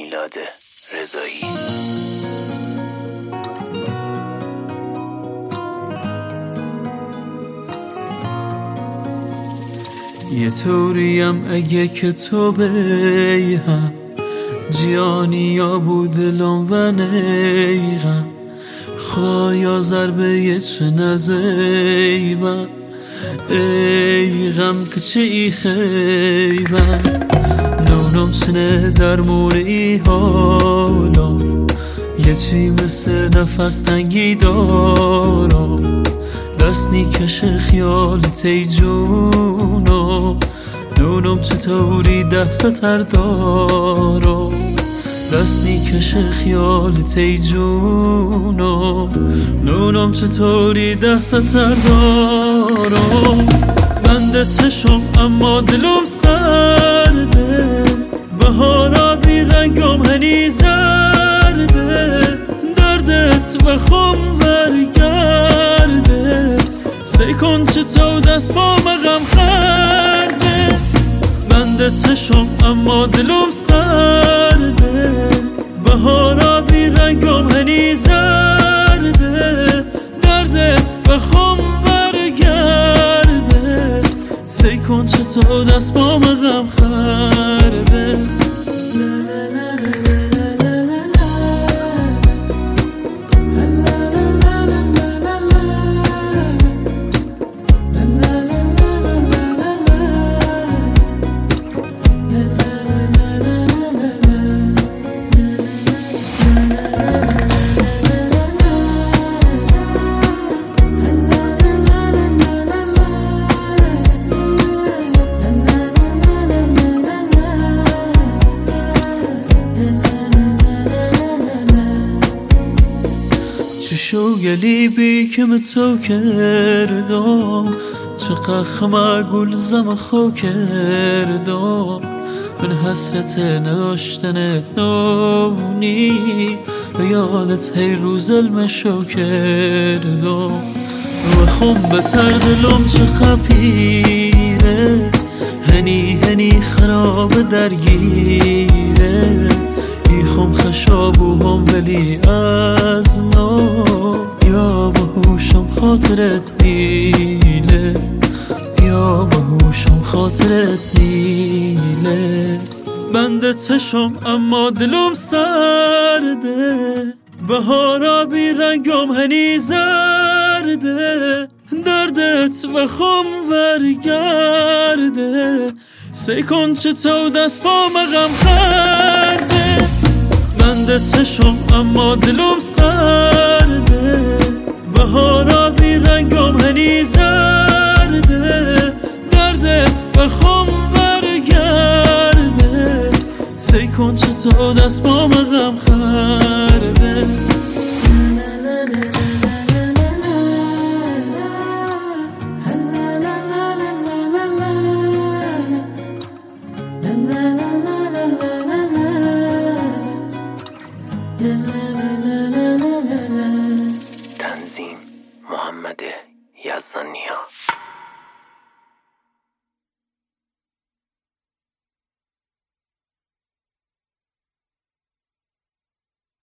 میلاد رضایی. یه طوریم اگه که تو بیهم جیانی یا بودلم و نیغم خدایا ضربه چه نزیبم ای غم که چه ای خیبم نونم چنه درمون ای حالا یه چی مثل نفس تنگی دارم دست کشه خیالت ای جونو نونم چطوری دستتر دارم دست کشه خیالت ای جونو نونم چطوری دستتر دارم بنده تشم اما دلم سرده بهارا بی رنگم هنی زرده دردت بخم برگرده سی کن چه تو دست با مغم خرده بنده تشم اما دلم سرده بهارا بی رنگم هنی زرده دردت بخم برگرده سی کن چه تو دست با مغم خرده چشو گلی بی که تو کردم چقدر خمه گل زم خو کردم من حسرت نداشتن نونی و یادت هی روز المشو کردم و خم بتر دلم چقدر پیره هنی خراب درگیره خم خشابو هم ولی از نو یا بهوشم خاطرت میله یا بهوشم خاطرت میله بنده تشم اما دلم سرده بهارا بی رنگم هنی زرده دردت بخم برگرده سی کن چه تو دست با مغم خرده بنده تشم اما دلم سرده بهارا بی رنگم هنی زرده دردت بخم برگرده سی کن چه تو دست با مغم خرده تنظیم محمد یزدانیا.